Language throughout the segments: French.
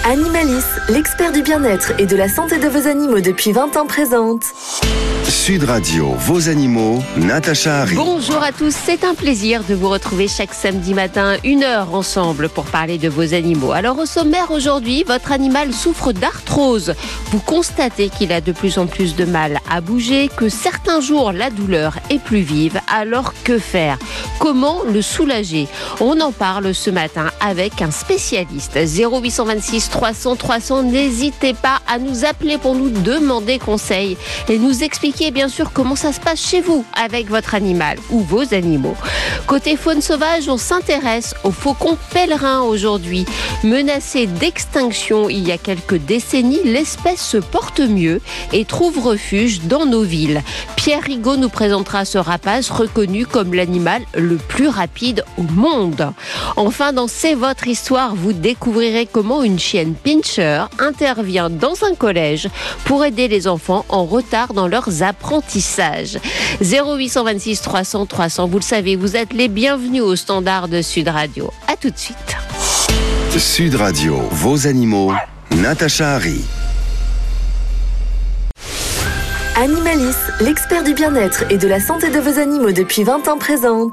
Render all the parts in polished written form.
Animalis, l'expert du bien-être et de la santé de vos animaux depuis 20 ans présente. Sud Radio, vos animaux, Natacha Harry. Bonjour à tous, c'est un plaisir de vous retrouver chaque samedi matin, 1 heure ensemble pour parler de vos animaux. Alors au sommaire aujourd'hui, votre animal souffre d'arthrose. Vous constatez qu'il a de plus en plus de mal à bouger, que certains jours la douleur est plus vive. Alors que faire ? Comment le soulager ? On en parle ce matin avec un spécialiste. 0826 300 300, n'hésitez pas à nous appeler pour nous demander conseil et nous expliquer bien sûr comment ça se passe chez vous avec votre animal ou vos animaux. Côté faune sauvage, on s'intéresse aux faucons pèlerins aujourd'hui. Menacée d'extinction il y a quelques décennies, l'espèce se porte mieux et trouve refuge dans nos villes. Pierre Rigaud nous présentera ce rapace reconnu comme l'animal le plus rapide au monde. Enfin, dans C'est votre histoire, vous découvrirez comment une chienne pincher intervient dans un collège pour aider les enfants en retard dans leurs apprentissages. 0826 300 300, vous le savez, vous êtes les bienvenus au standard de Sud Radio. À tout de suite. Sud Radio, vos animaux, Natacha Harry. Animalis, l'expert du bien-être et de la santé de vos animaux depuis 20 ans présente.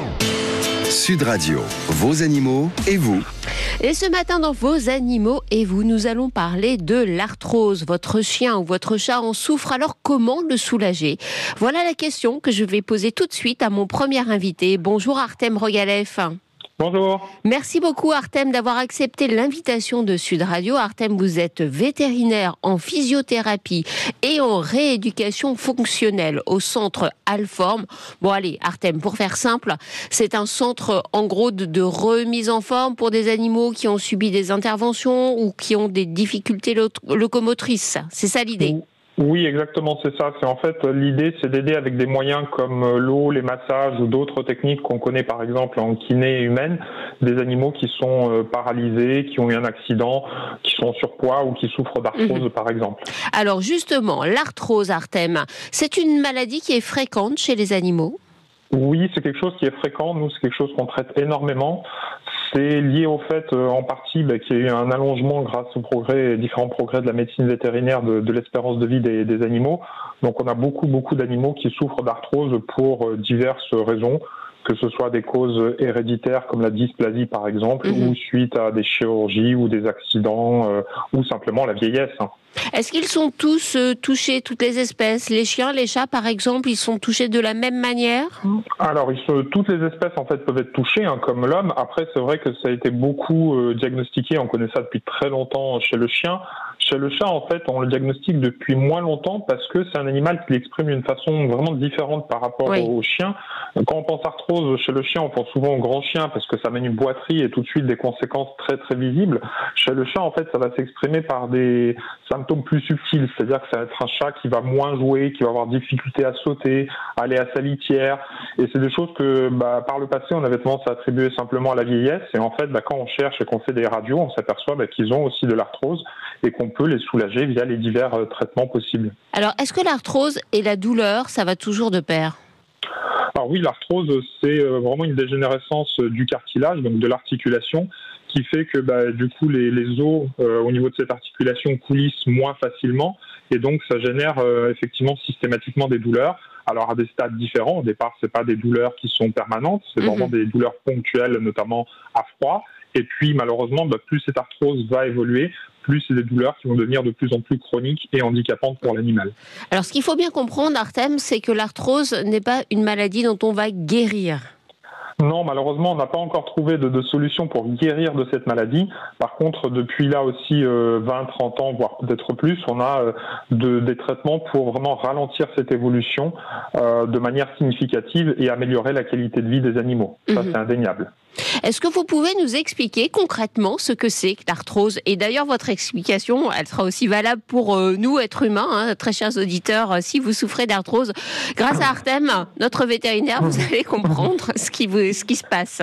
Sud Radio, vos animaux et vous. Et ce matin, dans Vos animaux et vous, nous allons parler de l'arthrose. Votre chien ou votre chat en souffre, alors comment le soulager ? Voilà la question que je vais poser tout de suite à mon premier invité. Bonjour Artem Rogalef. Bonjour. Merci beaucoup Artem d'avoir accepté l'invitation de Sud Radio. Artem, vous êtes vétérinaire en physiothérapie et en rééducation fonctionnelle au centre Alforme. Bon allez Artem, pour faire simple, c'est un centre en gros de remise en forme pour des animaux qui ont subi des interventions ou qui ont des difficultés locomotrices. C'est ça l'idée ? Oui, exactement, c'est ça. C'est en fait l'idée, c'est d'aider avec des moyens comme l'eau, les massages ou d'autres techniques qu'on connaît par exemple en kiné humaine, des animaux qui sont paralysés, qui ont eu un accident, qui sont en surpoids ou qui souffrent d'arthrose par exemple. Alors justement, l'arthrose, Artem, c'est une maladie qui est fréquente chez les animaux ? Oui, c'est quelque chose qui est fréquent. Nous, c'est quelque chose qu'on traite énormément. C'est lié au fait, en partie, qu'il y a eu un allongement grâce aux différents progrès de la médecine vétérinaire de l'espérance de vie des animaux. Donc, on a beaucoup d'animaux qui souffrent d'arthrose pour diverses raisons, que ce soit des causes héréditaires comme la dysplasie par exemple, ou suite à des chirurgies ou des accidents, ou simplement la vieillesse. Est-ce qu'ils sont tous touchés, toutes les espèces ? Les chiens, les chats par exemple, ils sont touchés de la même manière ? Alors, toutes les espèces en fait peuvent être touchées, comme l'homme. Après, c'est vrai que ça a été beaucoup diagnostiqué, on connaît ça depuis très longtemps chez le chien. Chez le chat, en fait, on le diagnostique depuis moins longtemps parce que c'est un animal qui l'exprime d'une façon vraiment différente par rapport au chien. Quand on pense arthrose chez le chien, on pense souvent au grand chien parce que ça mène une boiterie et tout de suite des conséquences très très visibles. Chez le chat, en fait, ça va s'exprimer par des symptômes plus subtils, c'est-à-dire que ça va être un chat qui va moins jouer, qui va avoir difficulté à sauter, aller à sa litière, et c'est des choses que par le passé on avait tendance à attribuer simplement à la vieillesse, et en fait quand on cherche et qu'on fait des radios, on s'aperçoit qu'ils ont aussi de l'arthrose et qu'on peut les soulager via les divers traitements possibles. Alors est-ce que l'arthrose et la douleur, ça va toujours de pair ? Alors oui, l'arthrose, c'est vraiment une dégénérescence du cartilage, donc de l'articulation, qui fait que du coup les os au niveau de cette articulation coulissent moins facilement et donc ça génère effectivement systématiquement des douleurs. Alors à des stades différents, au départ c'est pas des douleurs qui sont permanentes, c'est vraiment des douleurs ponctuelles, notamment à froid. Et puis malheureusement, plus cette arthrose va évoluer, plus c'est des douleurs qui vont devenir de plus en plus chroniques et handicapantes pour l'animal. Alors ce qu'il faut bien comprendre, Artem, c'est que l'arthrose n'est pas une maladie dont on va guérir. Non, malheureusement, on n'a pas encore trouvé de solution pour guérir de cette maladie. Par contre, depuis là aussi 20-30 ans, voire peut-être plus, on a des traitements pour vraiment ralentir cette évolution de manière significative et améliorer la qualité de vie des animaux. Ça, c'est indéniable. Est-ce que vous pouvez nous expliquer concrètement ce que c'est que l'arthrose ? Et d'ailleurs, votre explication, elle sera aussi valable pour nous, êtres humains, très chers auditeurs. Si vous souffrez d'arthrose, grâce à Artem, notre vétérinaire, vous allez comprendre ce qui se passe.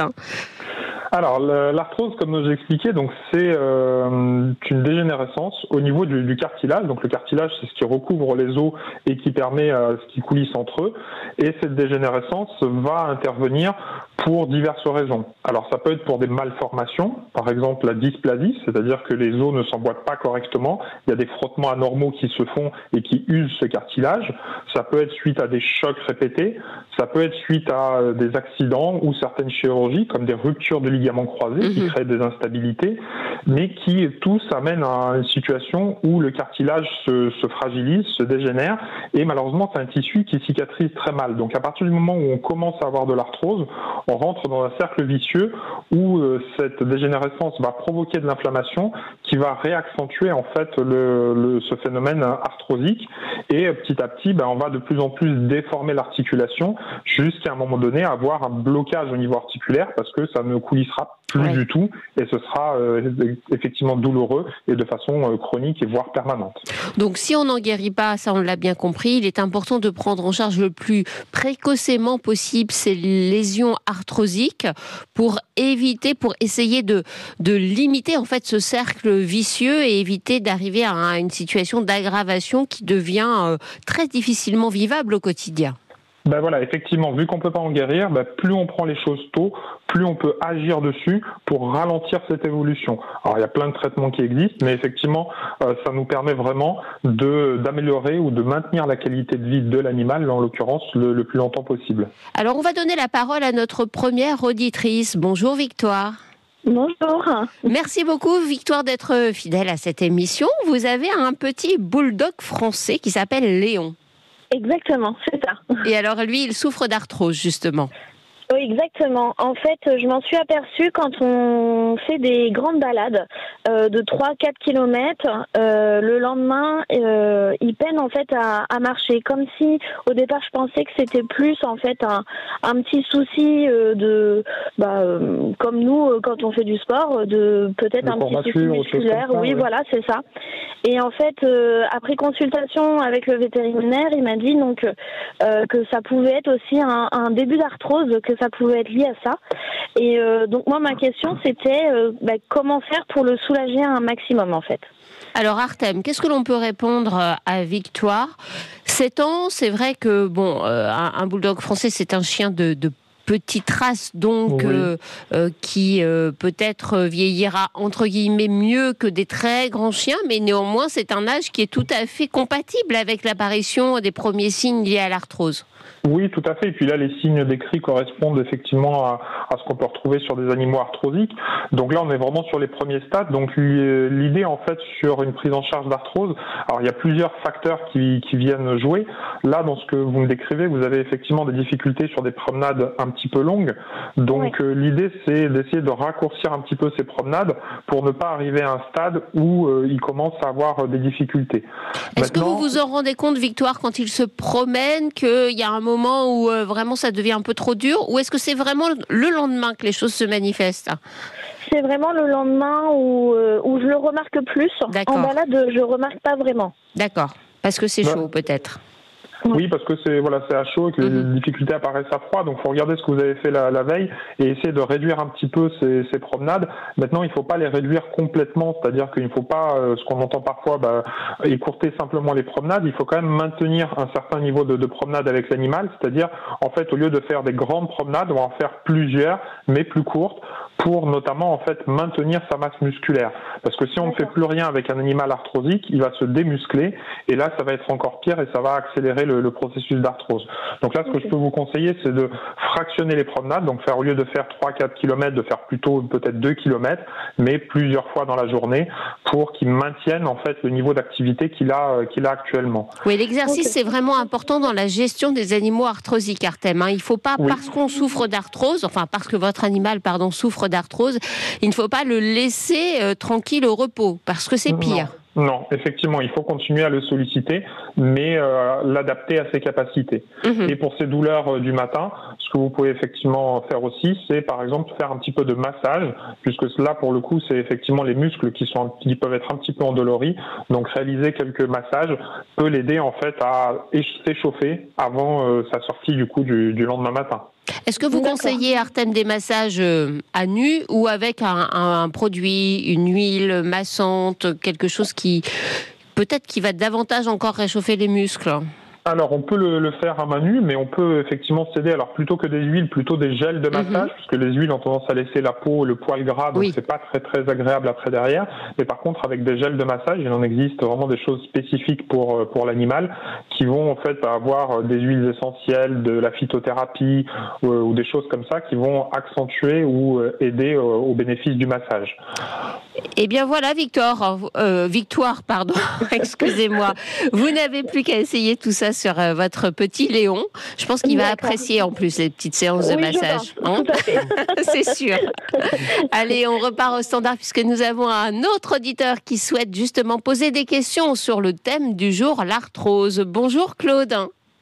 Alors, l'arthrose, comme j'ai expliqué, donc c'est une dégénérescence au niveau du cartilage. Donc, le cartilage, c'est ce qui recouvre les os et qui permet ce qui coulisse entre eux. Et cette dégénérescence va intervenir pour diverses raisons. Alors ça peut être pour des malformations, par exemple la dysplasie, c'est-à-dire que les os ne s'emboîtent pas correctement, il y a des frottements anormaux qui se font et qui usent ce cartilage. Ça peut être suite à des chocs répétés, ça peut être suite à des accidents ou certaines chirurgies comme des ruptures de ligaments croisés qui créent des instabilités, mais qui tous amènent à une situation où le cartilage se fragilise, se dégénère et malheureusement c'est un tissu qui cicatrise très mal. Donc à partir du moment où on commence à avoir de l'arthrose, on rentre dans un cercle vicieux où cette dégénérescence va provoquer de l'inflammation qui va réaccentuer en fait ce phénomène arthrosique et petit à petit on va de plus en plus déformer l'articulation jusqu'à un moment donné avoir un blocage au niveau articulaire parce que ça ne coulissera plus du tout et ce sera effectivement douloureux et de façon chronique et voire permanente. Donc si on n'en guérit pas, ça on l'a bien compris, il est important de prendre en charge le plus précocement possible ces lésions arthrosiques pour essayer de limiter en fait ce cercle vicieux et éviter d'arriver à une situation d'aggravation qui devient très difficilement vivable au quotidien. Voilà, effectivement, vu qu'on ne peut pas en guérir, plus on prend les choses tôt, plus on peut agir dessus pour ralentir cette évolution. Alors il y a plein de traitements qui existent, mais effectivement, ça nous permet vraiment d'améliorer ou de maintenir la qualité de vie de l'animal, en l'occurrence, le plus longtemps possible. Alors on va donner la parole à notre première auditrice. Bonjour Victoire. Bonjour. Merci beaucoup Victoire d'être fidèle à cette émission. Vous avez un petit bulldog français qui s'appelle Léon. Exactement, c'est ça. Et alors lui, il souffre d'arthrose justement. Oui, exactement. En fait, je m'en suis aperçue quand on fait des grandes balades de 3-4 kilomètres. Le lendemain, il peine en fait à marcher. Comme si, au départ, je pensais que c'était plus en fait un petit souci comme nous, quand on fait du sport, de peut-être un petit souci musculaire. Oui, voilà, c'est ça. Et en fait, après consultation avec le vétérinaire, il m'a dit donc que ça pouvait être aussi un début d'arthrose, que ça pouvait être lié à ça. Et donc moi, ma question, c'était comment faire pour le soulager un maximum, en fait. Alors Artem, qu'est-ce que l'on peut répondre à Victoire ? 7 ans, c'est vrai que un bulldog français, c'est un chien de petite race, donc qui peut-être vieillira entre guillemets mieux que des très grands chiens, mais néanmoins c'est un âge qui est tout à fait compatible avec l'apparition des premiers signes liés à l'arthrose. Oui, tout à fait. Et puis là, les signes décrits correspondent effectivement à ce qu'on peut retrouver sur des animaux arthrosiques. Donc là, on est vraiment sur les premiers stades. Donc l'idée, en fait, sur une prise en charge d'arthrose, alors il y a plusieurs facteurs qui viennent jouer. Là, dans ce que vous me décrivez, vous avez effectivement des difficultés sur des promenades un petit peu longues. Donc l'idée, c'est d'essayer de raccourcir un petit peu ces promenades pour ne pas arriver à un stade où il commence à avoir des difficultés. Est-ce que vous vous en rendez compte, Victoire, quand il se promène, qu'il y a un moment où vraiment ça devient un peu trop dur, ou est-ce que c'est vraiment le lendemain que les choses se manifestent ? C'est vraiment le lendemain où je le remarque plus. D'accord. En balade, je remarque pas vraiment. D'accord, parce que c'est chaud peut-être. Oui, parce que c'est à chaud et que les difficultés apparaissent à froid. Donc, il faut regarder ce que vous avez fait la veille et essayer de réduire un petit peu ces promenades. Maintenant, il ne faut pas les réduire complètement, c'est-à-dire qu'il ne faut pas, ce qu'on entend parfois, écourter simplement les promenades. Il faut quand même maintenir un certain niveau de promenade avec l'animal, c'est-à-dire, en fait, au lieu de faire des grandes promenades, on va en faire plusieurs, mais plus courtes, pour notamment en fait maintenir sa masse musculaire. Parce que si on ne fait plus rien avec un animal arthrosique, il va se démuscler et là ça va être encore pire et ça va accélérer le processus d'arthrose. Donc là ce que je peux vous conseiller c'est de fractionner les promenades, donc faire au lieu de faire 3-4 km, de faire plutôt peut-être 2 km, mais plusieurs fois dans la journée pour qu'il maintienne en fait le niveau d'activité qu'il a actuellement. Oui, l'exercice c'est vraiment important dans la gestion des animaux arthrosiques, Artem. Il ne faut pas, parce qu'on souffre d'arthrose, enfin parce que votre animal souffre d'arthrose, il ne faut pas le laisser tranquille au repos, parce que c'est pire. Non, effectivement, il faut continuer à le solliciter, mais l'adapter à ses capacités. Et pour ces douleurs du matin, ce que vous pouvez effectivement faire aussi, c'est par exemple faire un petit peu de massage, puisque là, pour le coup, c'est effectivement les muscles qui peuvent être un petit peu endoloris. Donc, réaliser quelques massages peut l'aider en fait à s'échauffer avant sa sortie du coup du lendemain matin. Est-ce que vous conseillez, Artem, des massages à nu ou avec un produit, une huile massante, quelque chose qui peut-être qui va davantage encore réchauffer les muscles ? Alors, on peut le faire à main nue, mais on peut effectivement céder, alors plutôt que des huiles, plutôt des gels de massage, puisque les huiles ont tendance à laisser la peau, le poil gras, donc c'est pas très très agréable après derrière. Mais par contre, avec des gels de massage, il en existe vraiment des choses spécifiques pour l'animal, qui vont en fait avoir des huiles essentielles, de la phytothérapie ou des choses comme ça, qui vont accentuer ou aider au bénéfice du massage. Eh bien voilà, Victoire, excusez-moi. Vous n'avez plus qu'à essayer tout ça sur votre petit Léon. Je pense qu'il va apprécier en plus les petites séances de massage. Tout à fait. C'est sûr. Allez, on repart au standard puisque nous avons un autre auditeur qui souhaite justement poser des questions sur le thème du jour, l'arthrose. Bonjour Claude.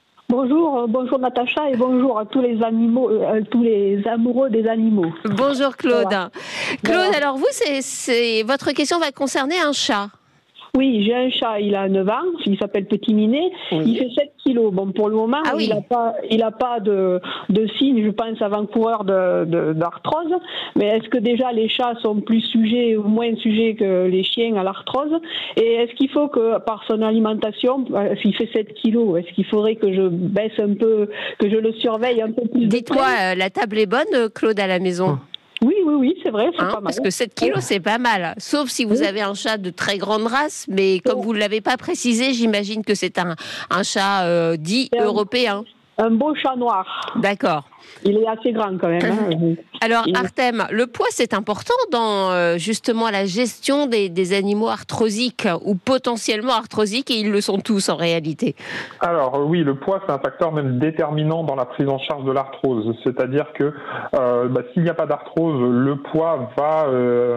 Bonjour Natacha et bonjour à tous les animaux, tous les amoureux des animaux. Bonjour Claude. Voilà. Claude, alors vous, votre question va concerner un chat. Oui, j'ai un chat, il a 9 ans, il s'appelle Petit Minet, il fait 7 kilos. Bon, pour le moment, il n'a pas de signe, je pense, avant-coureur d'arthrose, mais est-ce que déjà les chats sont plus sujets ou moins sujets que les chiens à l'arthrose? Et est-ce qu'il faut que, par son alimentation, s'il fait 7 kilos, est-ce qu'il faudrait que je baisse un peu, que je le surveille un peu plus? Dites-moi, la table est bonne, Claude, à la maison? Oui, c'est vrai, c'est pas mal. Parce que 7 kilos, c'est pas mal. Sauf si vous avez un chat de très grande race, mais comme vous ne l'avez pas précisé, j'imagine que c'est un chat dit européen. Un beau chat noir. D'accord. Il est assez grand quand même. Hein. Alors, Artem, le poids, c'est important dans justement la gestion des animaux arthrosiques ou potentiellement arthrosiques, et ils le sont tous en réalité. Alors oui, le poids, c'est un facteur même déterminant dans la prise en charge de l'arthrose. C'est-à-dire que s'il n'y a pas d'arthrose, le poids va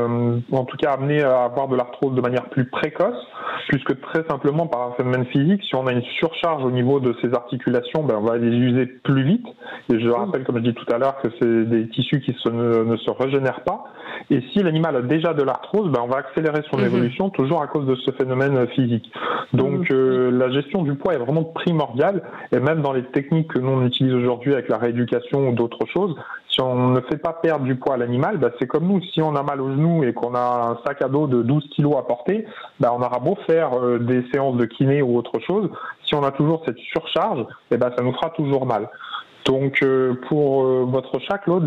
en tout cas amener à avoir de l'arthrose de manière plus précoce, puisque très simplement par un phénomène physique, si on a une surcharge au niveau de ces articulations, on va les user plus vite. Et je rappelle, comme je dis tout à l'heure, que c'est des tissus qui ne se régénèrent pas. Et si l'animal a déjà de l'arthrose, on va accélérer son évolution, toujours à cause de ce phénomène physique. Donc la gestion du poids est vraiment primordiale, et même dans les techniques que nous on utilise aujourd'hui avec la rééducation ou d'autres choses, si on ne fait pas perdre du poids à l'animal, c'est comme nous, si on a mal au genou et qu'on a un sac à dos de 12 kilos à porter, on aura beau faire des séances de kiné ou autre chose, si on a toujours cette surcharge, ça nous fera toujours mal. Donc pour votre chat, Claude,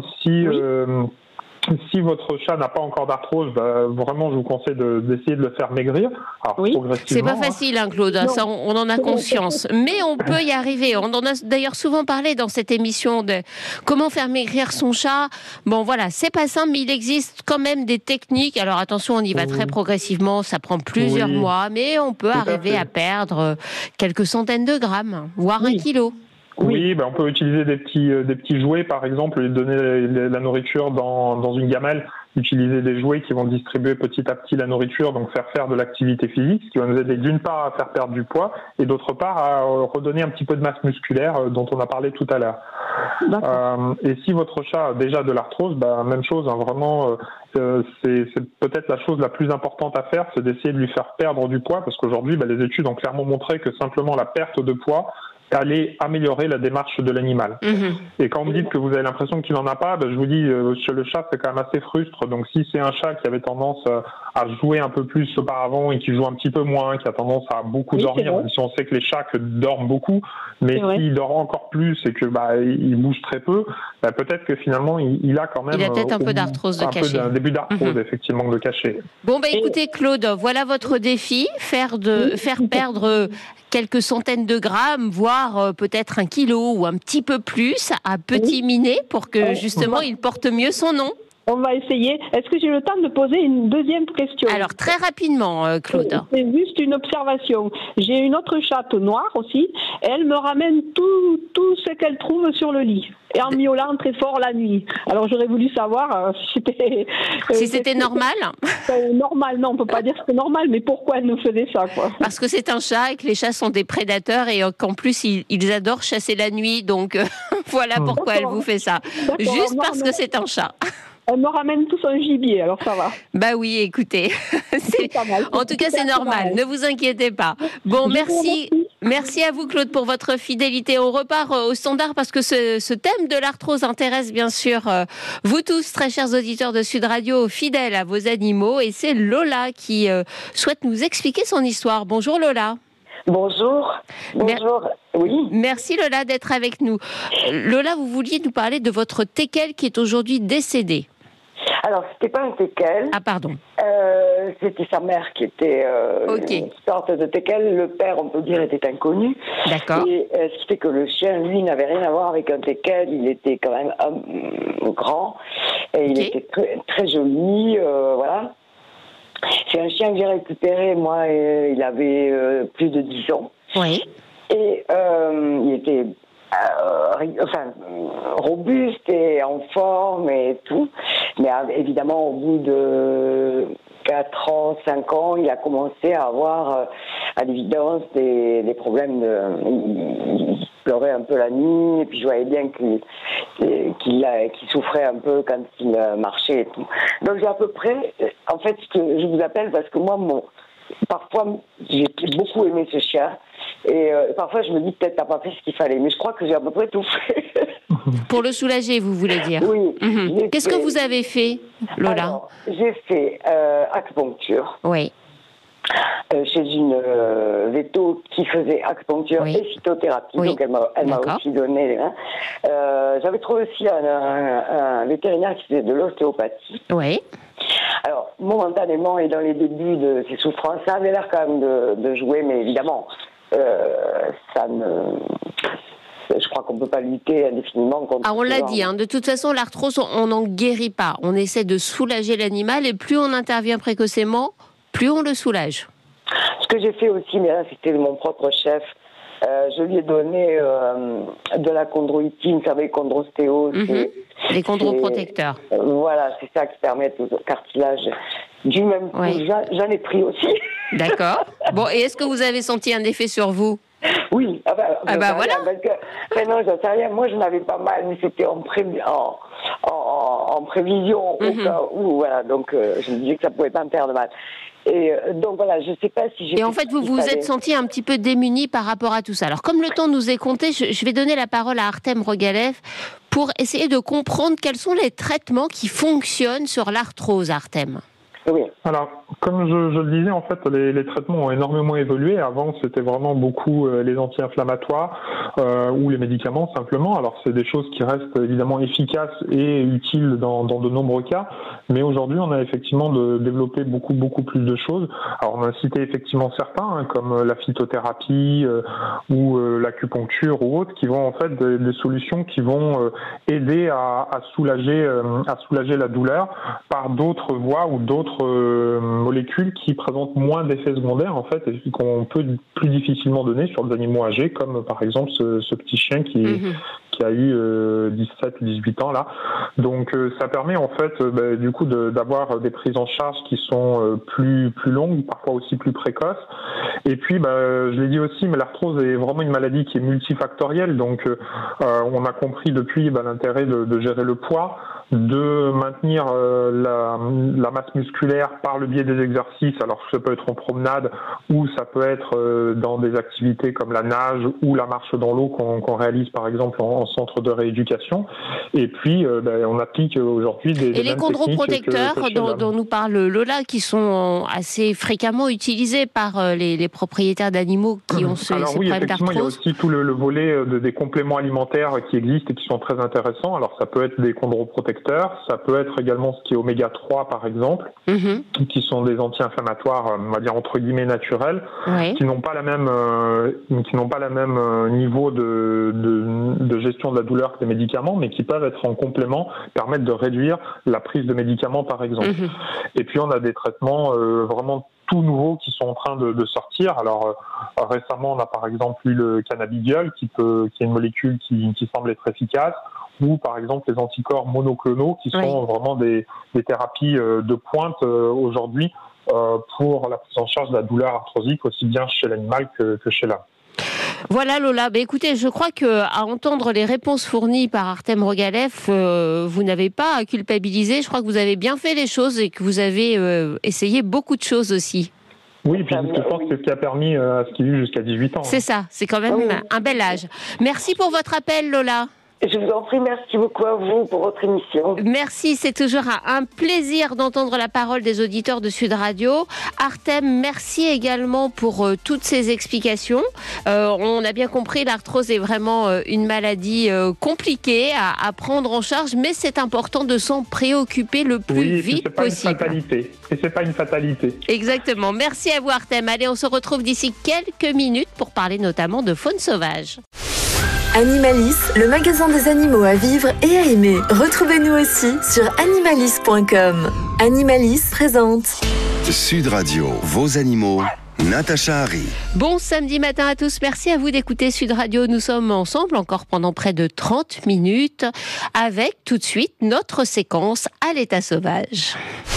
si votre chat n'a pas encore d'arthrose, vraiment je vous conseille d'essayer de le faire maigrir. Alors, progressivement. C'est pas facile, Claude, ça, on en a conscience. Mais on peut y arriver. On en a d'ailleurs souvent parlé dans cette émission de comment faire maigrir son chat. Bon voilà, c'est pas simple, mais il existe quand même des techniques. Alors attention, on y va très progressivement, ça prend plusieurs mois, mais on peut arriver à perdre quelques centaines de grammes, voire 1 kilo. Oui, on peut utiliser des petits jouets, par exemple, et donner la nourriture dans une gamelle, utiliser des jouets qui vont distribuer petit à petit la nourriture, donc faire de l'activité physique, ce qui va nous aider d'une part à faire perdre du poids et d'autre part à redonner un petit peu de masse musculaire dont on a parlé tout à l'heure. Et si votre chat a déjà de l'arthrose, même chose, vraiment, c'est peut-être la chose la plus importante à faire, c'est d'essayer de lui faire perdre du poids, parce qu'aujourd'hui, les études ont clairement montré que simplement la perte de poids aller améliorer la démarche de l'animal. Et quand vous me dites que vous avez l'impression qu'il n'en a pas, je vous dis, chez le chat, c'est quand même assez frustre. Donc si c'est un chat qui avait tendance à jouer un peu plus auparavant et qui joue un petit peu moins, qui a tendance à beaucoup dormir, même si on sait que les chats dorment beaucoup, mais s'il dort encore plus et que il bouge très peu, peut-être que finalement il a quand même... Il a peut-être un peu d'arthrose de caché. Un début d'arthrose, effectivement, de caché. Bon, écoutez Claude, voilà votre défi, faire perdre quelques centaines de grammes, voire peut-être 1 kilo ou un petit peu plus à Petit Minet pour que justement il porte mieux son nom. On va essayer. Est-ce que j'ai le temps de poser une deuxième question? Alors, très rapidement, Claude. C'est juste une observation. J'ai une autre chatte noire aussi. Elle me ramène tout ce qu'elle trouve sur le lit. Et en miaulant très fort la nuit. Alors, j'aurais voulu savoir si c'était normal. Normal, non, on peut pas dire que c'est normal, mais pourquoi elle nous faisait ça, quoi? Parce que c'est un chat et que les chats sont des prédateurs et qu'en plus, ils adorent chasser la nuit. Donc, voilà pourquoi elle vous fait ça. Juste parce que c'est un chat. Elle me ramène tout son gibier, alors ça va. Oui, écoutez, en tout cas c'est normal, ne vous inquiétez pas. Bon, merci à vous Claude pour votre fidélité. On repart au standard parce que ce thème de l'arthrose intéresse bien sûr vous tous, très chers auditeurs de Sud Radio, fidèles à vos animaux. Et c'est Lola qui souhaite nous expliquer son histoire. Bonjour Lola. Bonjour. Oui. Merci Lola d'être avec nous. Lola, vous vouliez nous parler de votre teckel qui est aujourd'hui décédé. Alors, c'était pas un teckel. Ah, pardon. C'était sa mère qui était une sorte de teckel. Le père, on peut dire, était inconnu. D'accord. Et ce qui fait que le chien, lui, n'avait rien à voir avec un teckel. Il était quand même grand et il était très, très joli. Voilà. C'est un chien que j'ai récupéré, moi, il avait plus de 10 ans. Oui. Et il était robuste et en forme et tout. Mais évidemment, au bout de 4 ans, 5 ans, il a commencé à avoir, à l'évidence, des problèmes il pleurait un peu la nuit, et puis je voyais bien qu'il souffrait un peu quand il marchait et tout. Donc j'ai à peu près, en fait, ce que je vous appelle, parce que moi, parfois, j'ai beaucoup aimé ce chien, et parfois je me dis peut-être t'as pas fait ce qu'il fallait, mais je crois que j'ai à peu près tout fait. Pour le soulager, vous voulez dire? Oui. Qu'est-ce que vous avez fait, Lola? Alors, j'ai fait acupuncture. Oui. Chez une véto qui faisait acupuncture et phytothérapie, donc elle m'a aussi donné. J'avais trouvé aussi un vétérinaire qui faisait de l'ostéopathie. Oui. Alors, momentanément et dans les débuts de ses souffrances, ça avait l'air quand même de jouer, mais évidemment, je crois qu'on ne peut pas lutter indéfiniment contre... Ah, on l'a dit, de toute façon, l'arthrose, on n'en guérit pas. On essaie de soulager l'animal et plus on intervient précocement, plus on le soulage. Ce que j'ai fait aussi, mais là c'était mon propre chef, je lui ai donné de la chondroïtine, vous savez, chondrostéo. Les chondroprotecteurs. Voilà, c'est ça qui permet au cartilage du même coup. J'en ai pris aussi. D'accord. Bon, et est-ce que vous avez senti un effet sur vous? Oui. Voilà. Parce que, non, j'en sais rien. Moi, je n'avais pas mal, mais c'était en prévision au cas où. Voilà, donc je me disais que ça ne pouvait pas me faire de mal. Et donc voilà, je ne sais pas si j'ai... Et en fait, vous vous êtes senti un petit peu démuni par rapport à tout ça. Alors, comme le temps nous est compté, je vais donner la parole à Artem Rogalev pour essayer de comprendre quels sont les traitements qui fonctionnent sur l'arthrose, Artem. Oui. Alors, comme je le disais, en fait, les traitements ont énormément évolué. Avant, c'était vraiment beaucoup les anti-inflammatoires ou les médicaments, simplement. Alors, c'est des choses qui restent évidemment efficaces et utiles dans de nombreux cas. Mais aujourd'hui, on a effectivement développé beaucoup plus de choses. Alors, on a cité effectivement certains, comme la phytothérapie ou l'acupuncture ou autres, qui vont en fait des solutions qui vont aider à soulager la douleur par d'autres voies ou d'autres molécules qui présentent moins d'effets secondaires en fait et qu'on peut plus difficilement donner sur des animaux âgés comme par exemple ce petit chien qui a eu 17 ou 18 ans là. Donc ça permet en fait du coup d'avoir des prises en charge qui sont plus longues, parfois aussi plus précoces. Et puis je l'ai dit aussi, mais l'arthrose est vraiment une maladie qui est multifactorielle. Donc on a compris depuis l'intérêt de gérer le poids, de maintenir la masse musculaire par le biais des exercices. Alors ça peut être en promenade ou ça peut être dans des activités comme la nage ou la marche dans l'eau qu'on réalise par exemple en centre de rééducation. Et puis on applique aujourd'hui des et les chondroprotecteurs dont nous parle Lola, qui sont assez fréquemment utilisés par les propriétaires d'animaux qui ont ces problèmes d'arthrose. Il y a aussi tout le volet des compléments alimentaires qui existent et qui sont très intéressants. Alors ça peut être des chondroprotecteurs, ça peut être également ce qui est oméga 3 par exemple, qui sont des anti-inflammatoires, on va dire entre guillemets naturels, qui n'ont pas la même niveau de gestion de la douleur que les médicaments, mais qui peuvent être en complément, permettre de réduire la prise de médicaments par exemple. Et puis on a des traitements vraiment tout nouveaux qui sont en train de sortir. Alors récemment on a par exemple eu le cannabidiol qui est une molécule qui semble être efficace, ou par exemple les anticorps monoclonaux qui sont vraiment des thérapies de pointe aujourd'hui pour la prise en charge de la douleur arthrosique aussi bien chez l'animal que chez l'homme. Voilà Lola, écoutez, je crois qu'à entendre les réponses fournies par Artem Rogalev, vous n'avez pas à culpabiliser. Je crois que vous avez bien fait les choses et que vous avez essayé beaucoup de choses aussi. Oui, puis je pense que c'est ce qui a permis à ce qu'il ait jusqu'à 18 ans. C'est ça, c'est quand même un bel âge. Merci pour votre appel Lola. Je vous en prie, merci beaucoup à vous pour votre émission. Merci, c'est toujours un plaisir d'entendre la parole des auditeurs de Sud Radio. Artem, merci également pour toutes ces explications. On a bien compris, l'arthrose est vraiment une maladie compliquée à prendre en charge, mais c'est important de s'en préoccuper le plus vite possible. Et c'est pas une fatalité. Exactement. Merci à vous, Artem. Allez, on se retrouve d'ici quelques minutes pour parler notamment de faune sauvage. Animalis, le magasin des animaux à vivre et à aimer. Retrouvez-nous aussi sur animalis.com. Animalis présente Sud Radio, vos animaux, Natacha Harry. Bon samedi matin à tous, merci à vous d'écouter Sud Radio. Nous sommes ensemble encore pendant près de 30 minutes avec tout de suite notre séquence à l'état sauvage.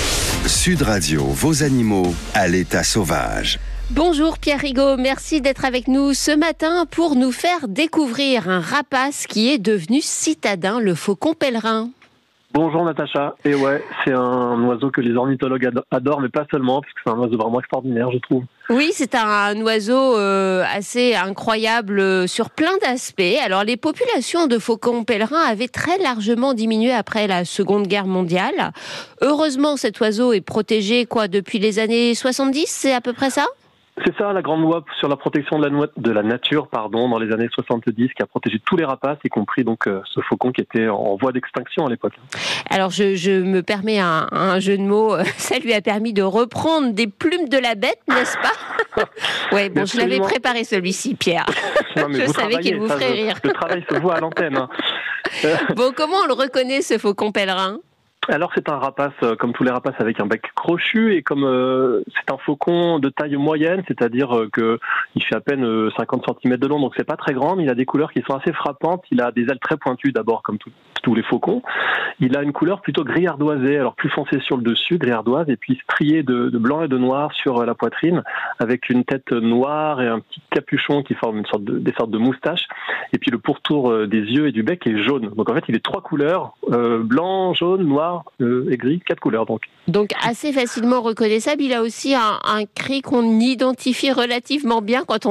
Sud Radio, vos animaux, à l'état sauvage. Bonjour Pierre Rigaud, merci d'être avec nous ce matin pour nous faire découvrir un rapace qui est devenu citadin, le faucon pèlerin. Bonjour Natacha, et ouais, c'est un oiseau que les ornithologues adorent, mais pas seulement, parce que c'est un oiseau vraiment extraordinaire, je trouve. Oui, c'est un oiseau assez incroyable sur plein d'aspects. Alors, les populations de faucons pèlerins avaient très largement diminué après la Seconde Guerre mondiale. Heureusement, cet oiseau est protégé depuis les années 70, c'est à peu près ça ? C'est ça, la grande loi sur la protection de la nature, dans les années 70, qui a protégé tous les rapaces, y compris donc ce faucon qui était en voie d'extinction à l'époque. Alors, je me permets un jeu de mots. Ça lui a permis de reprendre des plumes de la bête, n'est-ce pas ? Ouais, bon, je l'avais préparé celui-ci, Pierre. Non, mais je savais qu'il vous ferait rire. Le travail se voit à l'antenne. Hein. Bon, comment on le reconnaît, ce faucon pèlerin ? Alors c'est un rapace, comme tous les rapaces, avec un bec crochu, et comme c'est un faucon de taille moyenne, c'est-à-dire que il fait à peine 50 cm de long, donc c'est pas très grand, mais il a des couleurs qui sont assez frappantes. Il a des ailes très pointues d'abord, comme tous les faucons. Il a une couleur plutôt gris ardoisée, alors plus foncée sur le dessus, gris ardoise, et puis striée de blanc et de noir sur la poitrine, avec une tête noire et un petit capuchon qui forme des sortes de moustaches. Et puis le pourtour des yeux et du bec est jaune. Donc en fait, il est 3 couleurs, blanc, jaune, noir et gris, 4 couleurs donc. Donc assez facilement reconnaissable. Il a aussi un cri qu'on identifie relativement bien quand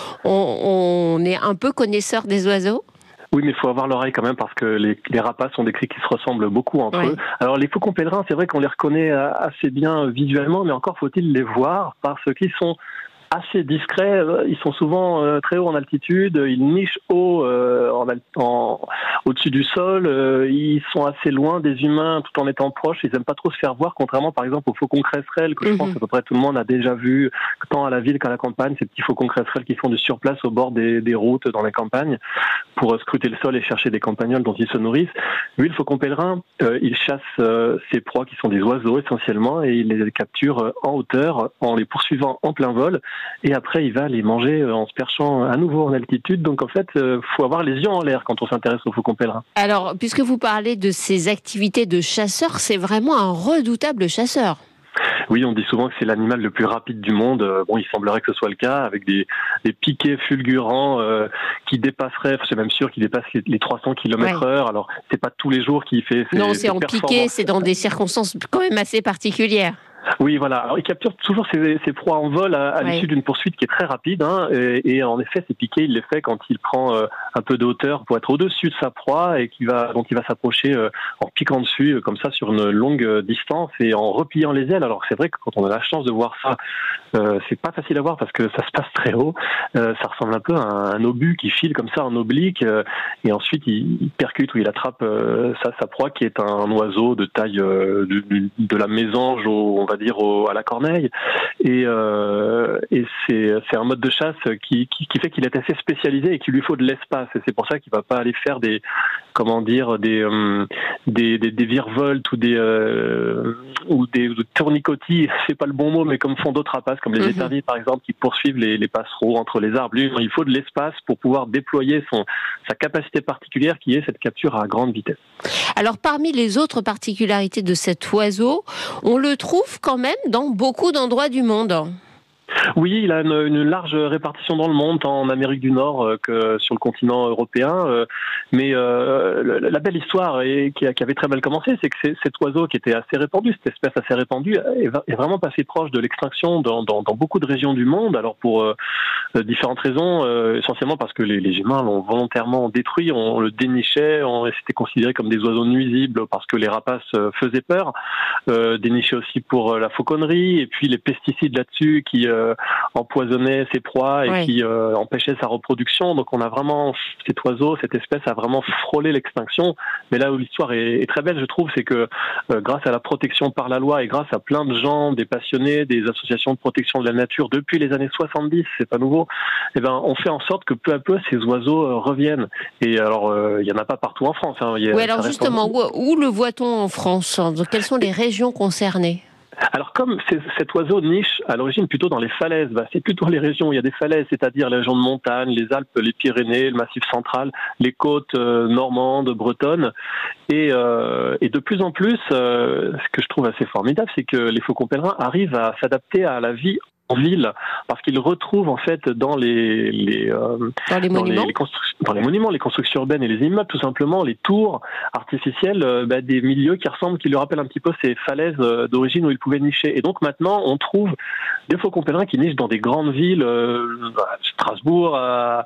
on est un peu connaisseur des oiseaux. Oui, mais il faut avoir l'oreille quand même, parce que les rapaces ont des cris qui se ressemblent beaucoup entre eux. Alors les faucons pèlerins, c'est vrai qu'on les reconnaît assez bien visuellement, mais encore faut-il les voir, parce qu'ils sont assez discrets, ils sont souvent très hauts en altitude, ils nichent haut au-dessus du sol, ils sont assez loin des humains tout en étant proches, ils n'aiment pas trop se faire voir, contrairement par exemple aux faucons cresserelles que je pense qu'à peu près tout le monde a déjà vu, tant à la ville qu'à la campagne, ces petits faucons cresserelles qui font du surplace au bord des routes dans les campagnes pour scruter le sol et chercher des campagnols dont ils se nourrissent. Lui, le faucon pèlerin, il chasse ses proies qui sont des oiseaux essentiellement, et il les capture en hauteur en les poursuivant en plein vol. Et après, il va les manger en se perchant à nouveau en altitude. Donc, en fait, faut avoir les yeux en l'air quand on s'intéresse au faucon pèlerin. Alors, puisque vous parlez de ces activités de chasseur, c'est vraiment un redoutable chasseur. Oui, on dit souvent que c'est l'animal le plus rapide du monde. Bon, il semblerait que ce soit le cas, avec des piquets fulgurants qui dépasseraient, c'est même sûr, qui dépassent les 300 km/h. Alors, c'est pas tous les jours qu'il fait ces Non, c'est en piqué, c'est dans des circonstances quand même assez particulières. Oui, voilà. Alors, il capture toujours ses proies en vol à l'issue d'une poursuite qui est très rapide. Et en effet, ces piquets, il les fait quand il prend un peu de hauteur pour être au-dessus de sa proie et donc il va s'approcher en piquant dessus, comme ça, sur une longue distance et en repliant les ailes. Alors, c'est vrai que quand on a la chance de voir ça, c'est pas facile à voir parce que ça se passe très haut. Ça ressemble un peu à un obus qui file comme ça en oblique. Et ensuite, il percute ou il attrape sa proie, qui est un oiseau de taille de la mésange on va dire à la corneille, et c'est un mode de chasse qui fait qu'il est assez spécialisé et qu'il lui faut de l'espace, et c'est pour ça qu'il va pas aller faire des virevoltes ou des tournicotis, c'est pas le bon mot, mais comme font d'autres rapaces comme les éterniers par exemple, qui poursuivent les passereaux entre les arbres. Lui, il faut de l'espace pour pouvoir déployer sa capacité particulière, qui est cette capture à grande vitesse. Alors parmi les autres particularités de cet oiseau, on le trouve quand même dans beaucoup d'endroits du monde. Oui, il a une large répartition dans le monde, tant en Amérique du Nord que sur le continent européen. Mais la belle histoire qui avait très mal commencé, c'est que cet oiseau qui était assez répandu, cette espèce assez répandue, est vraiment passé proche de l'extinction dans beaucoup de régions du monde. Alors pour différentes raisons, essentiellement parce que les humains l'ont volontairement détruit, on le dénichait, c'était considéré comme des oiseaux nuisibles parce que les rapaces faisaient peur, déniché aussi pour la fauconnerie, et puis les pesticides là-dessus qui empoisonnaient ses proies et qui empêchaient sa reproduction. Donc on a vraiment, cet oiseau, cette espèce a vraiment frôlé l'extinction. Mais là où l'histoire est très belle, je trouve, c'est que grâce à la protection par la loi et grâce à plein de gens, des passionnés, des associations de protection de la nature depuis les années 70, c'est pas nouveau, eh ben, on fait en sorte que peu à peu ces oiseaux reviennent. Et alors, il y en a pas partout en France. Hein. Oui, alors justement, où le voit-on en France? Quelles sont les régions concernées? Alors comme cet oiseau niche à l'origine plutôt dans les falaises, c'est plutôt les régions où il y a des falaises, c'est-à-dire les régions de montagne, les Alpes, les Pyrénées, le Massif central, les côtes normandes, bretonnes. Et de plus en plus, ce que je trouve assez formidable, c'est que les faucons pèlerins arrivent à s'adapter à la vie en ville, parce qu'ils retrouvent en fait dans les monuments, les constructions urbaines et les immeubles, tout simplement, les tours artificielles, des milieux qui lui rappellent un petit peu ces falaises d'origine où ils pouvaient nicher. Et donc maintenant, on trouve des faucons pèlerins qui nichent dans des grandes villes, Strasbourg,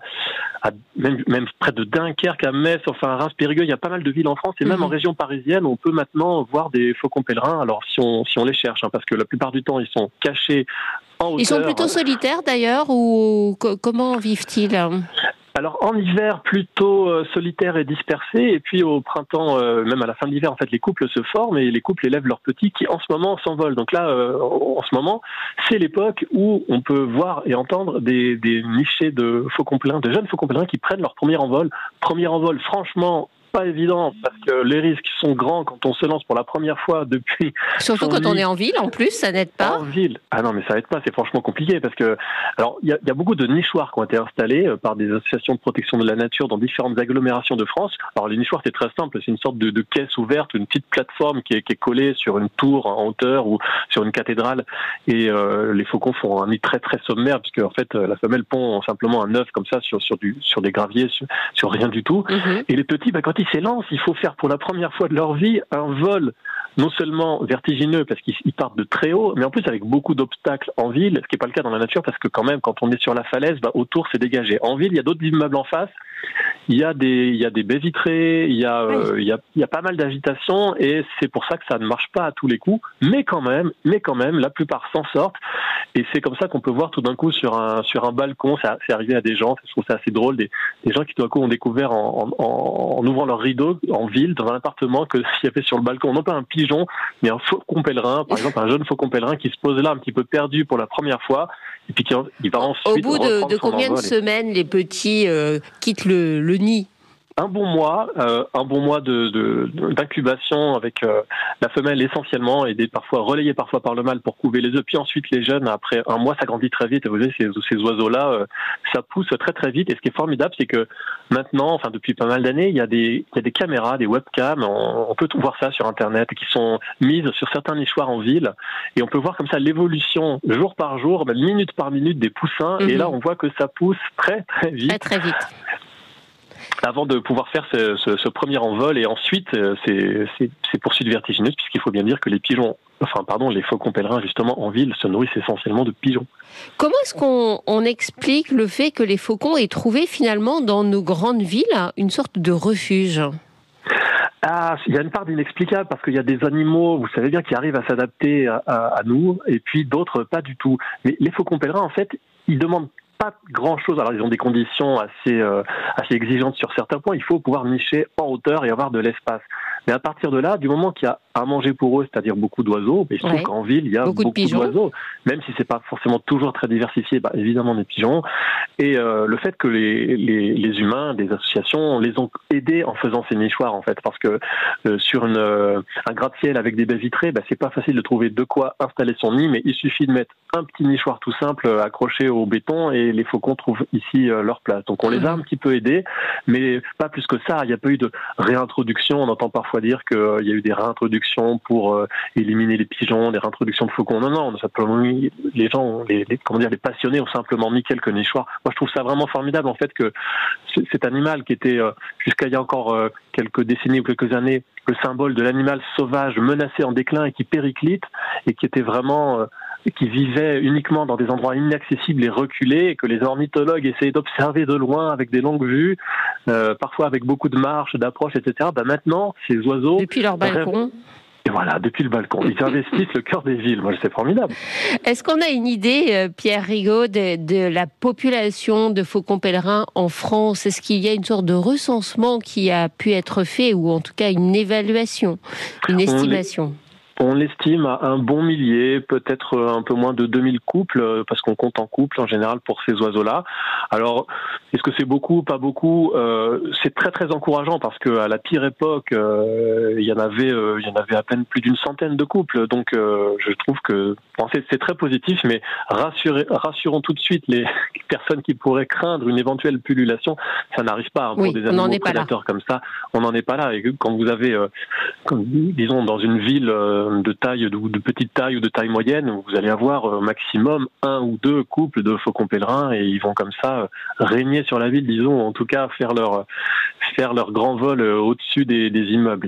même près de Dunkerque, à Metz, enfin à Reims-Périgueux. Il y a pas mal de villes en France et même en région parisienne, on peut maintenant voir des faucons pèlerins. Alors si on les cherche, parce que la plupart du temps, ils sont cachés. Ils sont plutôt solitaires d'ailleurs, ou comment vivent-ils? Alors en hiver plutôt solitaires et dispersés, et puis au printemps, même à la fin de l'hiver, en fait les couples se forment et les couples élèvent leurs petits qui en ce moment s'envolent. Donc là, en ce moment, c'est l'époque où on peut voir et entendre des nichés de faucons pèlerins, de jeunes faucons pèlerins qui prennent leur premier envol. Premier envol, franchement, pas évident, parce que les risques sont grands quand on se lance pour la première fois depuis... Surtout quand on est en ville, en plus, ça n'aide pas. En ville. Ah non, mais ça n'aide pas, c'est franchement compliqué, parce que... Alors, il y a beaucoup de nichoirs qui ont été installés par des associations de protection de la nature dans différentes agglomérations de France. Alors, les nichoirs, c'est très simple, c'est une sorte de caisse ouverte, une petite plateforme qui est collée sur une tour en hauteur ou sur une cathédrale, et les faucons font un nid très très sommaire, puisque en fait, la femelle pond simplement un œuf comme ça sur des graviers, sur rien du tout. Et les petits, quand ils s'élancent, il faut faire pour la première fois de leur vie un vol non seulement vertigineux parce qu'ils partent de très haut, mais en plus avec beaucoup d'obstacles en ville, ce qui n'est pas le cas dans la nature parce que quand même quand on est sur la falaise, autour c'est dégagé. En ville, il y a d'autres immeubles en face, il y a des baies vitrées, il y a pas mal d'agitation et c'est pour ça que ça ne marche pas à tous les coups, mais quand même, la plupart s'en sortent et c'est comme ça qu'on peut voir tout d'un coup sur un balcon, c'est arrivé à des gens, je trouve ça assez drôle, des gens qui tout d'un coup ont découvert en ouvrant leurs rideaux en ville, dans un appartement, que s'il y avait sur le balcon, non pas un pigeon, mais un faucon pèlerin, par exemple un jeune faucon pèlerin qui se pose là un petit peu perdu pour la première fois, et puis il va ensuite... Au bout de combien de semaines les petits quittent le nid? Un bon mois d'incubation avec la femelle essentiellement, aidée parfois, relayée parfois par le mâle pour couver les œufs. Puis ensuite les jeunes, après un mois, ça grandit très vite. Et vous voyez, ces oiseaux-là, ça pousse très très vite. Et ce qui est formidable, c'est que maintenant, depuis pas mal d'années, il y a des caméras, des webcams. On peut voir ça sur Internet, qui sont mises sur certains nichoirs en ville. Et on peut voir comme ça l'évolution jour par jour, minute par minute des poussins. Et là, on voit que ça pousse très très vite. Très très vite. Avant de pouvoir faire ce premier envol et ensuite ces poursuites vertigineuses, puisqu'il faut bien dire que les faucons pèlerins justement en ville se nourrissent essentiellement de pigeons. Comment est-ce qu'on explique le fait que les faucons aient trouvé finalement dans nos grandes villes une sorte de refuge ? Il y a une part d'inexplicable parce qu'il y a des animaux, vous savez bien, qui arrivent à s'adapter à nous et puis d'autres pas du tout. Mais les faucons pèlerins, en fait, ils demandent pas grand chose. Alors ils ont des conditions assez exigeantes sur certains points. Il faut pouvoir nicher en hauteur et avoir de l'espace. Mais à partir de là, du moment qu'il y a à manger pour eux, c'est-à-dire beaucoup d'oiseaux, mais il se trouve qu'en ville il y a beaucoup d'oiseaux, même si c'est pas forcément toujours très diversifié, évidemment des pigeons. Et le fait que les humains, des associations, les ont aidés en faisant ces nichoirs en fait, parce que sur un gratte-ciel avec des baies vitrées, c'est pas facile de trouver de quoi installer son nid, mais il suffit de mettre un petit nichoir tout simple accroché au béton et les faucons trouvent ici leur place. Donc on les a un petit peu aidés, mais pas plus que ça. Il n'y a pas eu de réintroduction. On entend parfois dire qu'il y a eu des réintroductions pour éliminer les pigeons, des réintroductions de faucons. Non, on a simplement mis, les gens, les passionnés ont simplement mis quelques nichoirs. Moi, je trouve ça vraiment formidable, en fait, que cet animal qui était, jusqu'à il y a encore quelques décennies ou quelques années, le symbole de l'animal sauvage menacé en déclin et qui périclite, et qui était vraiment... qui vivait uniquement dans des endroits inaccessibles et reculés, et que les ornithologues essayaient d'observer de loin avec des longues vues, parfois avec beaucoup de marches, d'approches, etc. Maintenant, ces oiseaux... Depuis leur balcon. Et voilà, depuis le balcon. Ils investissent le cœur des villes. Moi, c'est formidable. Est-ce qu'on a une idée, Pierre Rigaud, de la population de faucons pèlerins en France ? Est-ce qu'il y a une sorte de recensement qui a pu être fait, ou en tout cas une évaluation, une estimation ? On l'estime à un bon millier, peut-être un peu moins de 2000 couples, parce qu'on compte en couples en général pour ces oiseaux-là. Alors, est-ce que c'est beaucoup, pas beaucoup ? C'est très très encourageant, parce qu'à la pire époque, il y en avait à peine plus d'une centaine de couples. Donc, je trouve que c'est très positif, mais rassurons tout de suite les personnes qui pourraient craindre une éventuelle pullulation. Ça n'arrive pas pour des animaux prédateurs comme ça. On n'en est pas là. Et quand vous avez, disons, dans une ville de taille, de petite taille ou de taille moyenne, vous allez avoir maximum 1 ou 2 couples de faucons pèlerins, et ils vont comme ça régner sur la ville, disons, en tout cas faire leur grand vol au-dessus des immeubles.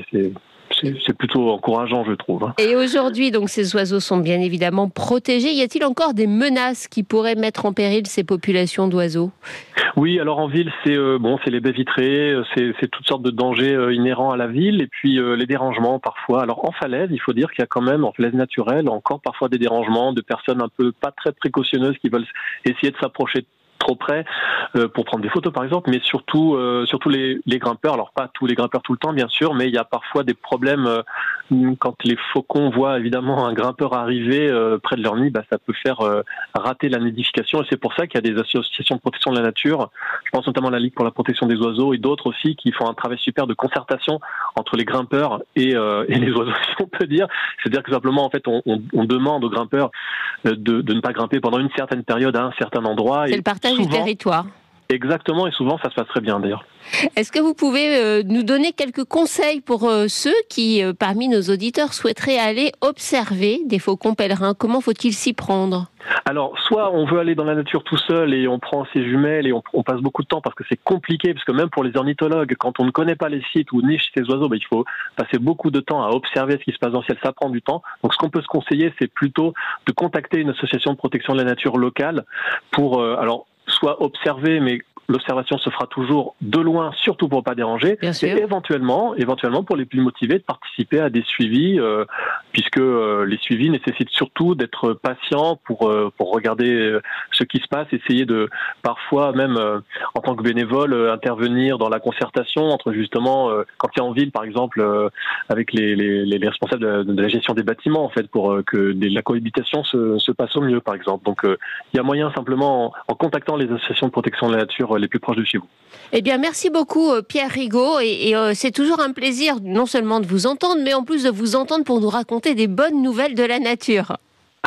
C'est plutôt encourageant, je trouve. Et aujourd'hui, donc, ces oiseaux sont bien évidemment protégés. Y a-t-il encore des menaces qui pourraient mettre en péril ces populations d'oiseaux ? Oui, alors en ville, c'est les baies vitrées, c'est toutes sortes de dangers inhérents à la ville, et puis les dérangements parfois. Alors en falaise, il faut dire qu'il y a quand même, en falaise naturelle, encore parfois des dérangements de personnes un peu pas très précautionneuses qui veulent essayer de s'approcher trop près pour prendre des photos par exemple, mais surtout les grimpeurs. Alors pas tous les grimpeurs tout le temps bien sûr, mais il y a parfois des problèmes quand les faucons voient évidemment un grimpeur arriver près de leur nid, ça peut faire rater la nidification, et c'est pour ça qu'il y a des associations de protection de la nature, je pense notamment à la Ligue pour la protection des oiseaux et d'autres aussi, qui font un travail super de concertation entre les grimpeurs et les oiseaux, si on peut dire. C'est-à-dire que simplement en fait on demande aux grimpeurs de ne pas grimper pendant une certaine période à un certain endroit. C'est le partage du territoire. Exactement, et souvent ça se passe très bien d'ailleurs. Est-ce que vous pouvez nous donner quelques conseils pour ceux qui, parmi nos auditeurs, souhaiteraient aller observer des faucons pèlerins ? Comment faut-il s'y prendre ? Alors, soit on veut aller dans la nature tout seul et on prend ses jumelles et on passe beaucoup de temps, parce que c'est compliqué, parce que même pour les ornithologues, quand on ne connaît pas les sites où nichent ces oiseaux, il faut passer beaucoup de temps à observer ce qui se passe dans le ciel, ça prend du temps. Donc ce qu'on peut se conseiller, c'est plutôt de contacter une association de protection de la nature locale pour, soit observer, mais l'observation se fera toujours de loin, surtout pour ne pas déranger, et éventuellement pour les plus motivés, de participer à des suivis, puisque les suivis nécessitent surtout d'être patient pour regarder ce qui se passe, essayer de, parfois même en tant que bénévole, intervenir dans la concertation entre justement, quand il y a en ville par exemple, avec les responsables de la gestion des bâtiments, en fait, pour que la cohabitation se passe au mieux par exemple. Donc il y a moyen simplement, en contactant les associations de protection de la nature les plus proches de chez vous. Eh bien, merci beaucoup Pierre Rigaud, et c'est toujours un plaisir non seulement de vous entendre, mais en plus de vous entendre pour nous raconter des bonnes nouvelles de la nature.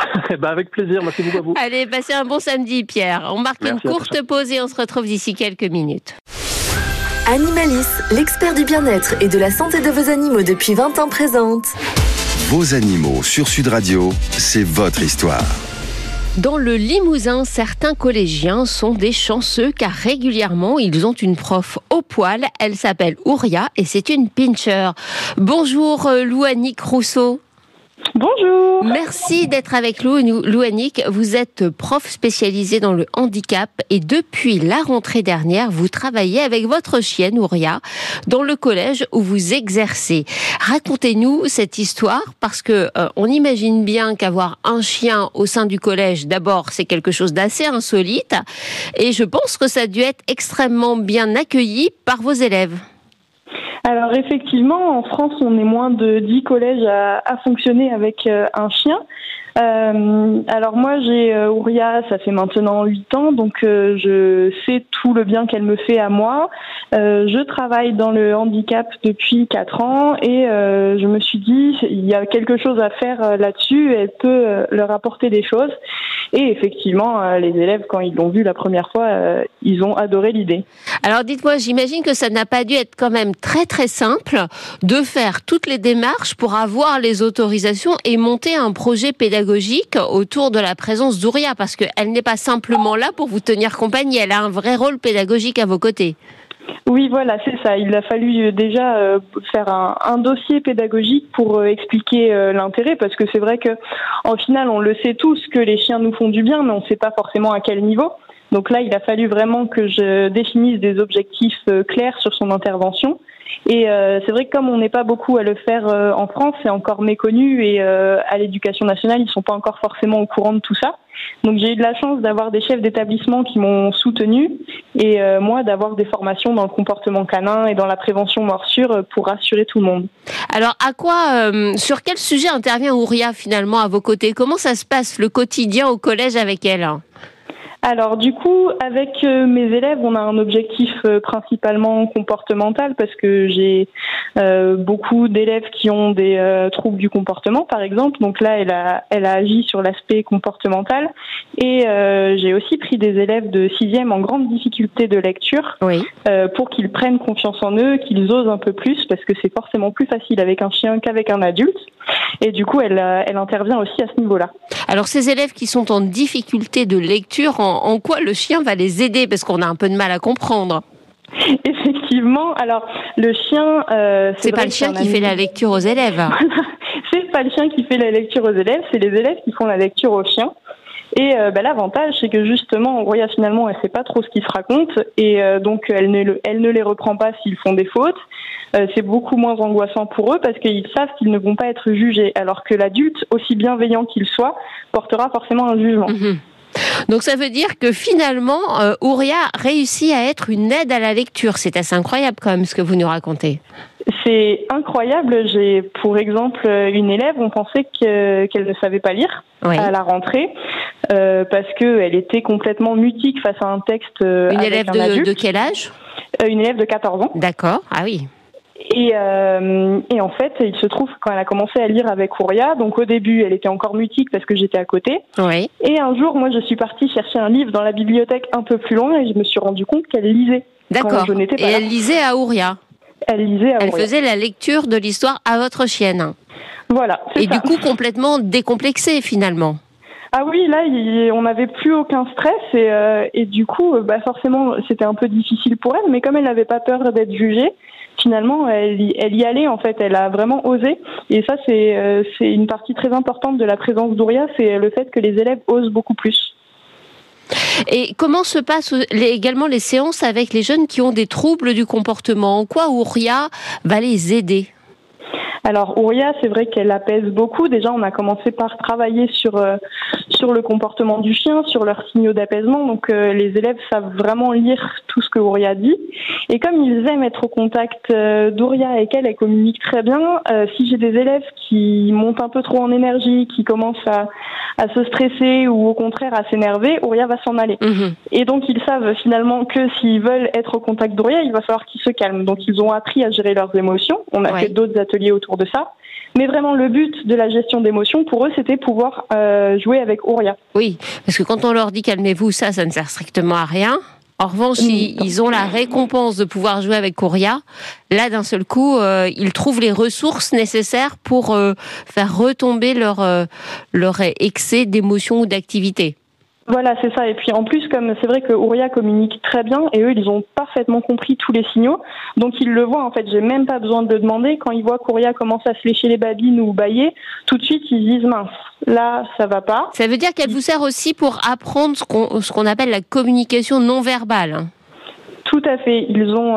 Avec plaisir, merci beaucoup à vous. Allez, passez un bon samedi Pierre. On marque une courte pause et on se retrouve d'ici quelques minutes. Animalis, l'expert du bien-être et de la santé de vos animaux depuis 20 ans présente. Vos animaux sur Sud Radio, c'est votre histoire. Dans le Limousin, certains collégiens sont des chanceux car régulièrement, ils ont une prof au poil. Elle s'appelle Ouria et c'est une pincher. Bonjour Louannick Rousseau. Bonjour. Merci d'être avec nous, Louannick. Vous êtes prof spécialisée dans le handicap et depuis la rentrée dernière, vous travaillez avec votre chienne Ouria dans le collège où vous exercez. Racontez-nous cette histoire parce que on imagine bien qu'avoir un chien au sein du collège, d'abord, c'est quelque chose d'assez insolite et je pense que ça a dû être extrêmement bien accueilli par vos élèves. Alors effectivement, en France, on est moins de 10 collèges à fonctionner avec un chien. Alors moi j'ai Ouria, ça fait maintenant 8 ans, donc je sais tout le bien qu'elle me fait à moi. Je travaille dans le handicap depuis 4 ans et je me suis dit il y a quelque chose à faire là-dessus, elle peut leur apporter des choses. Et effectivement, les élèves, quand ils l'ont vue la première fois, ils ont adoré l'idée. Alors dites-moi, j'imagine que ça n'a pas dû être quand même très très simple de faire toutes les démarches pour avoir les autorisations et monter un projet pédagogique autour de la présence d'Ouria, parce qu'elle n'est pas simplement là pour vous tenir compagnie, elle a un vrai rôle pédagogique à vos côtés. Oui, voilà, c'est ça. Il a fallu déjà faire un dossier pédagogique pour expliquer l'intérêt, parce que c'est vrai que, en final, on le sait tous que les chiens nous font du bien, mais on ne sait pas forcément à quel niveau. Donc là, il a fallu vraiment que je définisse des objectifs clairs sur son intervention. Et c'est vrai que comme on n'est pas beaucoup à le faire en France, c'est encore méconnu et à l'éducation nationale, ils ne sont pas encore forcément au courant de tout ça. Donc j'ai eu de la chance d'avoir des chefs d'établissement qui m'ont soutenue et moi d'avoir des formations dans le comportement canin et dans la prévention morsure pour rassurer tout le monde. Alors sur quel sujet intervient Ouria finalement à vos côtés? Comment ça se passe le quotidien au collège avec elle? Alors du coup, avec mes élèves, on a un objectif principalement comportemental parce que j'ai beaucoup d'élèves qui ont des troubles du comportement, par exemple. Donc là, elle a agi sur l'aspect comportemental. Et j'ai aussi pris des élèves de 6e en grande difficulté de lecture pour qu'ils prennent confiance en eux, qu'ils osent un peu plus parce que c'est forcément plus facile avec un chien qu'avec un adulte. Et du coup, elle intervient aussi à ce niveau-là. Alors ces élèves qui sont en difficulté de lecture, en quoi le chien va les aider? Parce qu'on a un peu de mal à comprendre. Effectivement. Alors le chien, c'est pas le chien qui fait la lecture aux élèves. C'est pas le chien qui fait la lecture aux élèves, c'est les élèves qui font la lecture aux chiens. Et l'avantage, c'est que justement, Ouria, finalement, elle sait pas trop ce qui se raconte et donc elle ne les reprend pas s'ils font des fautes. C'est beaucoup moins angoissant pour eux parce qu'ils savent qu'ils ne vont pas être jugés, alors que l'adulte, aussi bienveillant qu'il soit, portera forcément un jugement. Mmh. Donc ça veut dire que finalement, Ouria réussit à être une aide à la lecture. C'est assez incroyable quand même ce que vous nous racontez. C'est incroyable. J'ai pour exemple une élève, on pensait qu'elle ne savait pas lire à la rentrée parce qu'elle était complètement mutique face à un texte une avec élève un adulte. De quel âge? Une élève de 14 ans. D'accord, ah oui. Et en fait, il se trouve quand elle a commencé à lire avec Ouria, donc au début, elle était encore mutique parce que j'étais à côté. Oui. Et un jour, moi, je suis partie chercher un livre dans la bibliothèque un peu plus loin et je me suis rendu compte qu'elle lisait. D'accord. Quand je n'étais pas là. Elle lisait à Ouria. Elle lisait à Ouria. Elle faisait la lecture de l'histoire à votre chienne. Voilà. Et ça. Du coup, complètement décomplexée finalement. Ah oui, là, on n'avait plus aucun stress et du coup, forcément, c'était un peu difficile pour elle, mais comme elle n'avait pas peur d'être jugée, finalement, elle y allait, en fait, elle a vraiment osé. Et ça, c'est une partie très importante de la présence d'Ouria, c'est le fait que les élèves osent beaucoup plus. Et comment se passent également les séances avec les jeunes qui ont des troubles du comportement? En quoi Ouria va les aider? Alors Ouria, c'est vrai qu'elle apaise beaucoup. Déjà, on a commencé par travailler sur le comportement du chien, sur leurs signaux d'apaisement. Donc les élèves savent vraiment lire tout ce que Ouria dit. Et comme ils aiment être au contact d'Ouria avec elle communique très bien. Si j'ai des élèves qui montent un peu trop en énergie, qui commencent à se stresser ou au contraire à s'énerver, Ouria va s'en aller. Mmh. Et donc ils savent finalement que s'ils veulent être au contact d'Ouria, il va falloir qu'ils se calment. Donc ils ont appris à gérer leurs émotions. On a fait d'autres ateliers autour de ça. Mais vraiment, le but de la gestion d'émotions, pour eux, c'était pouvoir jouer avec Ouria. Oui, parce que quand on leur dit « calmez-vous », ça ne sert strictement à rien. En revanche, ils ont la récompense de pouvoir jouer avec Ouria. Là, d'un seul coup, ils trouvent les ressources nécessaires pour faire retomber leur excès d'émotions ou d'activité. Voilà, c'est ça. Et puis en plus, comme c'est vrai que Ouria communique très bien, et eux, ils ont parfaitement compris tous les signaux. Donc ils le voient, en fait, j'ai même pas besoin de le demander. Quand ils voient qu'Ouria commence à se lécher les babines ou bâiller, tout de suite, ils disent mince, là, ça va pas. Ça veut dire qu'elle vous sert aussi pour apprendre ce qu'on appelle la communication non verbale. Tout à fait. Ils ont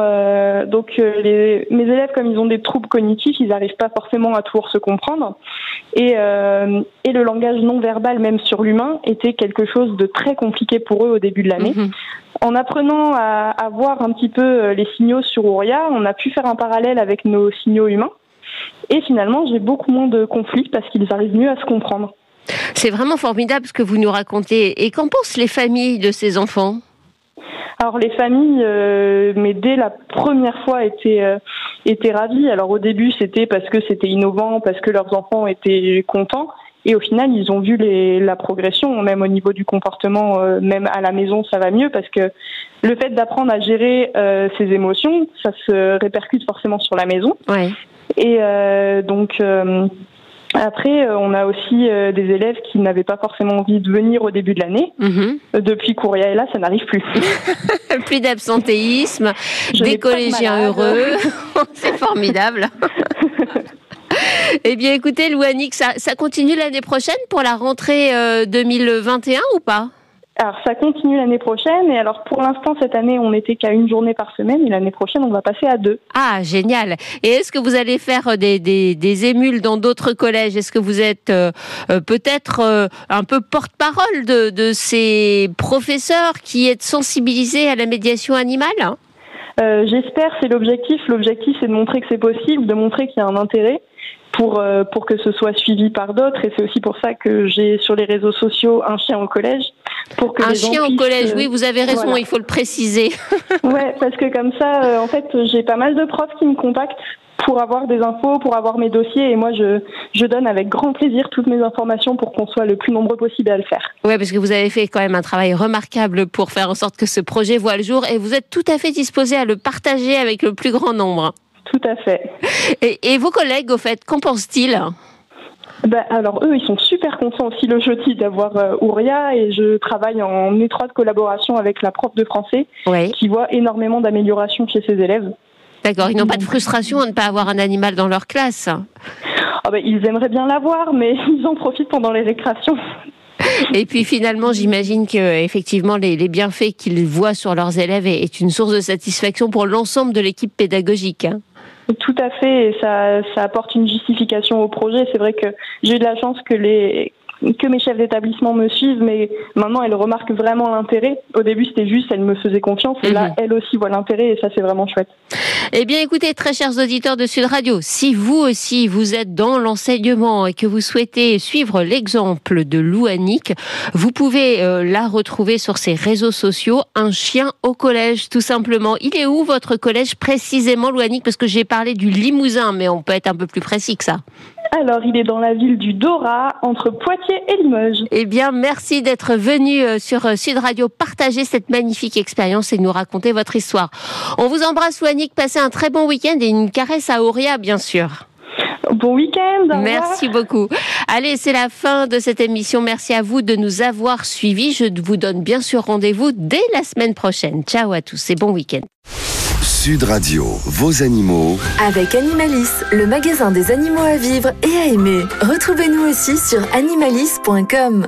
mes élèves, comme ils ont des troubles cognitifs, ils n'arrivent pas forcément à toujours se comprendre. Et le langage non verbal, même sur l'humain, était quelque chose de très compliqué pour eux au début de l'année. Mmh. En apprenant à voir un petit peu les signaux sur Ouria, on a pu faire un parallèle avec nos signaux humains. Et finalement, j'ai beaucoup moins de conflits parce qu'ils arrivent mieux à se comprendre. C'est vraiment formidable ce que vous nous racontez. Et qu'en pensent les familles de ces enfants ? Alors les familles, mais dès la première fois, étaient ravies. Alors au début, c'était parce que c'était innovant, parce que leurs enfants étaient contents. Et au final, ils ont vu la progression, même au niveau du comportement, même à la maison, ça va mieux parce que le fait d'apprendre à gérer ses émotions, ça se répercute forcément sur la maison. Ouais. Et donc après, on a aussi des élèves qui n'avaient pas forcément envie de venir au début de l'année. Depuis qu'Ouria est là, ça n'arrive plus. Plus d'absentéisme, des collégiens heureux. C'est formidable. Eh bien, écoutez, Lou Annick, ça continue l'année prochaine pour la rentrée 2021 ou pas ? Alors, ça continue l'année prochaine. Et alors, pour l'instant, cette année, on n'était qu'à 1 journée par semaine. Et l'année prochaine, on va passer à 2. Ah, génial. Et est-ce que vous allez faire des émules dans d'autres collèges ? Est-ce que vous êtes peut-être un peu porte-parole de ces professeurs qui êtes sensibilisés à la médiation animale ? J'espère, c'est l'objectif. L'objectif, c'est de montrer que c'est possible, de montrer qu'il y a un intérêt pour que ce soit suivi par d'autres. Et c'est aussi pour ça que j'ai sur les réseaux sociaux un chien au collège. Pour que un chien au collège, oui, vous avez raison, voilà. Il faut le préciser. Ouais, parce que comme ça, en fait, j'ai pas mal de profs qui me contactent pour avoir des infos, pour avoir mes dossiers. Et moi, je donne avec grand plaisir toutes mes informations pour qu'on soit le plus nombreux possible à le faire. Oui, parce que vous avez fait quand même un travail remarquable pour faire en sorte que ce projet voit le jour. Et vous êtes tout à fait disposé à le partager avec le plus grand nombre. Tout à fait. Et vos collègues, au fait, qu'en pensent-ils ? Alors eux, ils sont super contents aussi le jeudi d'avoir Ouria, et je travaille en étroite collaboration avec la prof de français qui voit énormément d'améliorations chez ses élèves. D'accord, ils n'ont pas de frustration à ne pas avoir un animal dans leur classe. Ils aimeraient bien l'avoir, mais ils en profitent pendant les récréations. Et puis finalement, j'imagine que effectivement les bienfaits qu'ils voient sur leurs élèves est une source de satisfaction pour l'ensemble de l'équipe pédagogique. Tout à fait, et ça apporte une justification au projet. C'est vrai que j'ai eu de la chance que mes chefs d'établissement me suivent, mais maintenant elles remarquent vraiment l'intérêt. Au début c'était juste, elles me faisaient confiance, et là elles aussi voient l'intérêt, et ça c'est vraiment chouette. Eh bien écoutez, très chers auditeurs de Sud Radio, si vous aussi vous êtes dans l'enseignement et que vous souhaitez suivre l'exemple de Lou Annick, vous pouvez la retrouver sur ses réseaux sociaux, un chien au collège tout simplement. Il est où votre collège précisément, Lou Annick ? Parce que j'ai parlé du Limousin, mais on peut être un peu plus précis que ça. Alors, il est dans la ville du Dorat, entre Poitiers et Limoges. Eh bien, merci d'être venu sur Sud Radio partager cette magnifique expérience et nous raconter votre histoire. On vous embrasse, Lou Annick, passez un très bon week-end et une caresse à Ouria, bien sûr. Bon week-end. Merci beaucoup. Allez, c'est la fin de cette émission. Merci à vous de nous avoir suivis. Je vous donne bien sûr rendez-vous dès la semaine prochaine. Ciao à tous et bon week-end. Sud Radio, vos animaux. Avec Animalis, le magasin des animaux à vivre et à aimer. Retrouvez-nous aussi sur animalis.com.